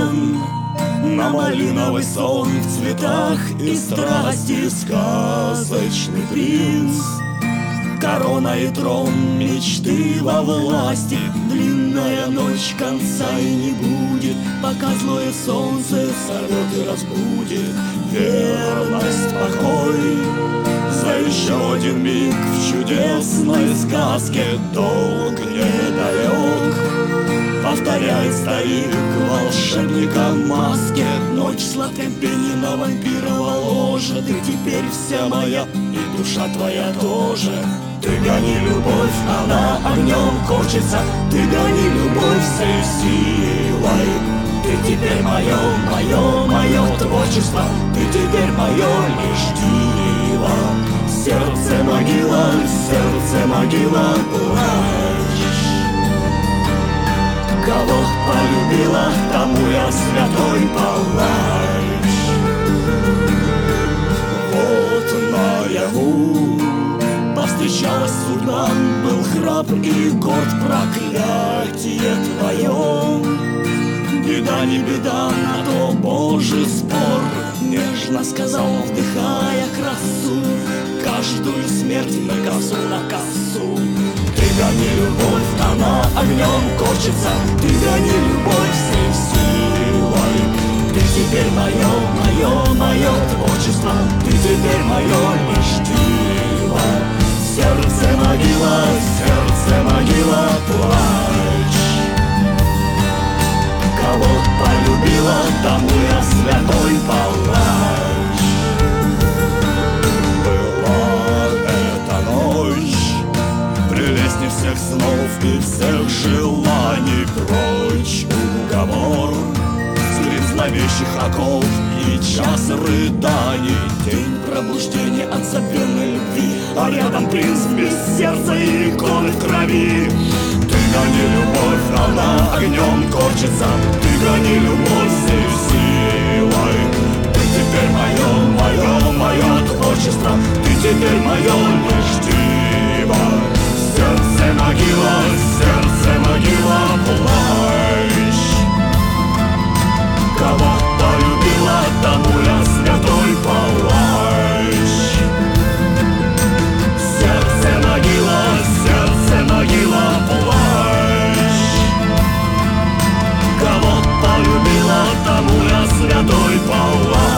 влюблен, на малиновый сон в цветах и страсти сказочный принц. Корона и трон, мечты во власти, длинная ночь конца и не будет, пока злое солнце сорвет и разбудит. Верность, покой за еще один миг в чудесной сказке, долг недалек. Повторяет старик волшебника в маске, ночь в сладком пении на вампирова ложе. Ты теперь вся моя, и душа твоя тоже. Ты гони любовь, она огнем корчится, ты гони любовь всей силой. Ты теперь мое, мое, мое творчество, ты теперь мое лишь диво. Сердце могила, плачь. Кого полюбила, тому я святой палач. Вот наяву повстречалась судьба, был храб и горд, проклятие твое. Беда не беда, на то Божий спор, нежно сказал, вдыхая красу, каждую смерть на косу. Ты гони любовь, она огнем корчится, ты гони любовь всей силой. Ты теперь мое творчество, ты теперь мое лишь диво. Сердце могила, плачь. Кого полюбила, тому я святой палач. Была эта ночь прелестней всех снов и всех желаний, прочь уговор, скрип зловещих оков и час рыданий, день пробуждения от забвенной любви, а рядом принц без сердца и иконы в крови. Ты гони любовь, она огнем корчится, ты гони любовь всей силой. Ты теперь мое творчество, ты теперь мое лишь диво. Сердце могила, плачь. Кого полюбила, тому я святой палач. Сердце могила, плачь. Кого полюбила, тому я святой палач.